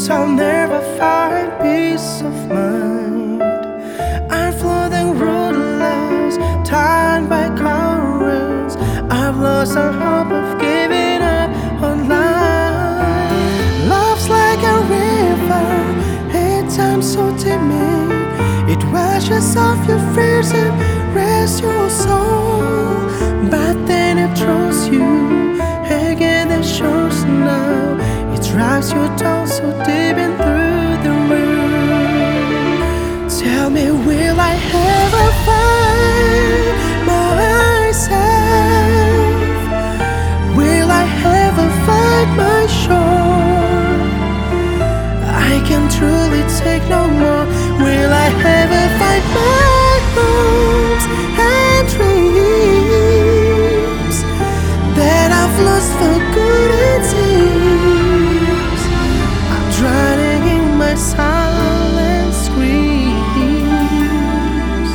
guess I'll never find peace of mind. I'm floating rudderless, tied by currents. I've lost all hope of giving up on life. Love's like a river, its time so timid. It washes off your fears and rests your soul. But then it throws you again the shores now. It drives your down so deep in through the room. Tell me, will I ever find myself? Will I ever find my shore? I can truly take no more. Will I ever find my hopes and dreams that I've lost for good it seems? I'm drowning in my silent screams.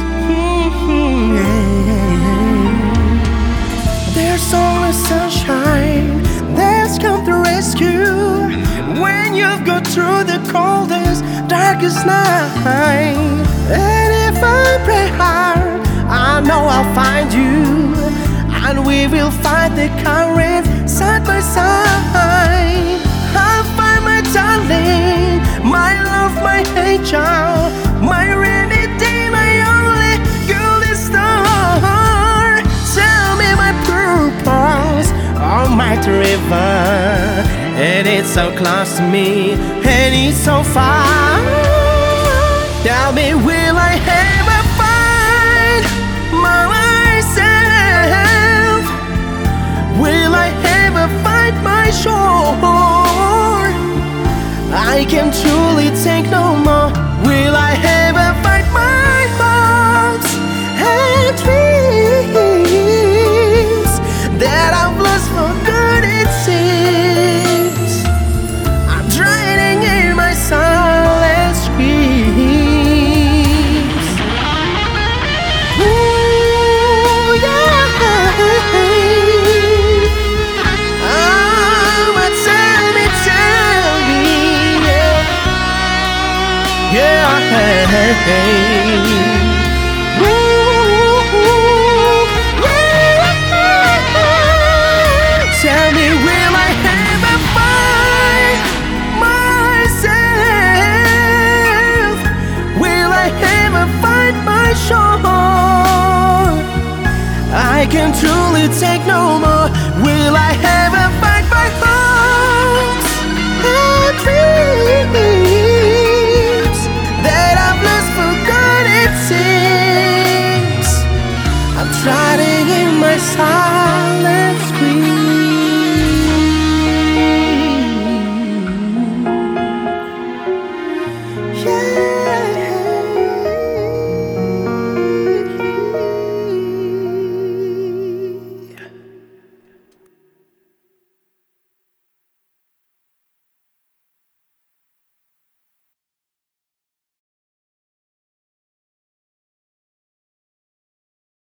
There's always sunshine that's come to rescue when you've got through the coldest, darkest night. And if I pray hard, I know I'll find you, and we will fight the current side by side. I'll find my darling, my love, my angel, my rainy day, my only golden star. Tell me, my purpose, almighty river, and it's so close to me, and it's so far. Tell me, will I ever find myself? Will I ever find my shore? I can truly take no more. Will I ever find my hopes and dreams that I've lost for good it seems? I'm drowning in my silent screams. Ooh, yeah. Oh, but tell me, yeah. Yeah. Ooh, yeah. Tell me, will I ever find myself? Will I ever find my shore? I can truly take no more. Will I ever find my heart?